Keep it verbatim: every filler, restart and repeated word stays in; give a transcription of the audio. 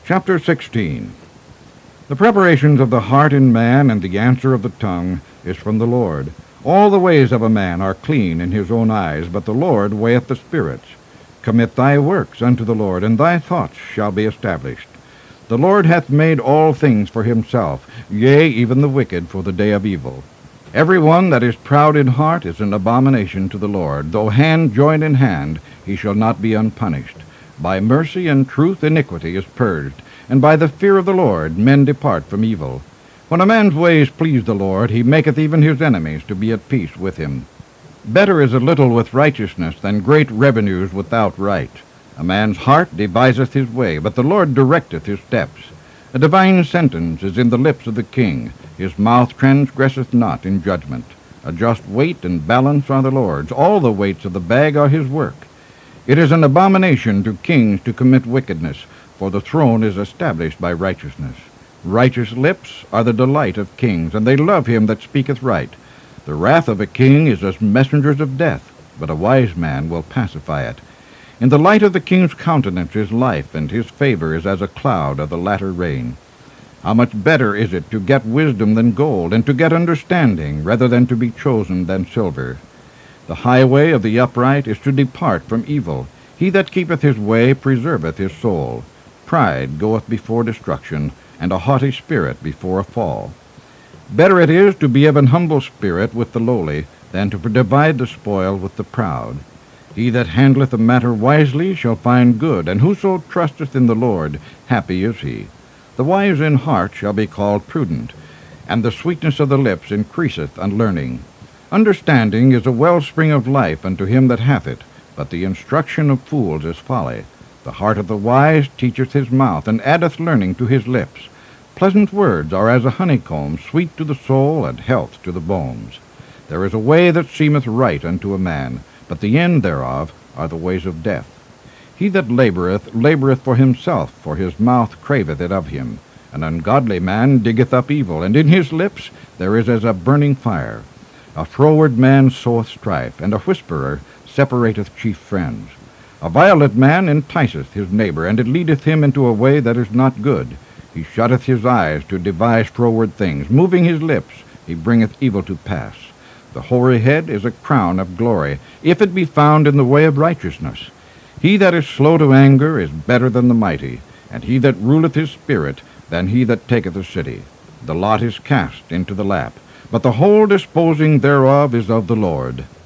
Chapter sixteen. The preparations of the heart in man and the answer of the tongue is from the Lord. All the ways of a man are clean in his own eyes, but the Lord weigheth the spirits. Commit thy works unto the Lord, and thy thoughts shall be established. The Lord hath made all things for himself, yea, even the wicked for the day of evil. Every one that is proud in heart is an abomination to the Lord. Though hand join in hand, he shall not be unpunished. By mercy and truth iniquity is purged, and by the fear of the Lord men depart from evil. When a man's ways please the Lord, he maketh even his enemies to be at peace with him. Better is a little with righteousness than great revenues without right. A man's heart deviseth his way, but the Lord directeth his steps. A divine sentence is in the lips of the king. His mouth transgresseth not in judgment. A just weight and balance are the Lord's. All the weights of the bag are his work. It is an abomination to kings to commit wickedness, for the throne is established by righteousness. Righteous lips are the delight of kings, and they love him that speaketh right. The wrath of a king is as messengers of death, but a wise man will pacify it. In the light of the king's countenance is life, and his favor is as a cloud of the latter rain. How much better is it to get wisdom than gold, and to get understanding rather than to be chosen than silver. The highway of the upright is to depart from evil. He that keepeth his way preserveth his soul. Pride goeth before destruction, and a haughty spirit before a fall. Better it is to be of an humble spirit with the lowly, than to divide the spoil with the proud. He that handleth a matter wisely shall find good, and whoso trusteth in the Lord, happy is he. The wise in heart shall be called prudent, and the sweetness of the lips increaseth learning. Understanding is a wellspring of life unto him that hath it, but the instruction of fools is folly. The heart of the wise teacheth his mouth, and addeth learning to his lips. Pleasant words are as a honeycomb, sweet to the soul, and health to the bones. There is a way that seemeth right unto a man, but the end thereof are the ways of death. He that laboureth, laboureth for himself, for his mouth craveth it of him. An ungodly man diggeth up evil, and in his lips there is as a burning fire. A froward man soweth strife, and a whisperer separateth chief friends. A violent man enticeth his neighbor, and it leadeth him into a way that is not good. He shutteth his eyes to devise froward things. Moving his lips, he bringeth evil to pass. The hoary head is a crown of glory, if it be found in the way of righteousness. He that is slow to anger is better than the mighty, and he that ruleth his spirit than he that taketh a city. The lot is cast into the lap, but the whole disposing thereof is of the Lord.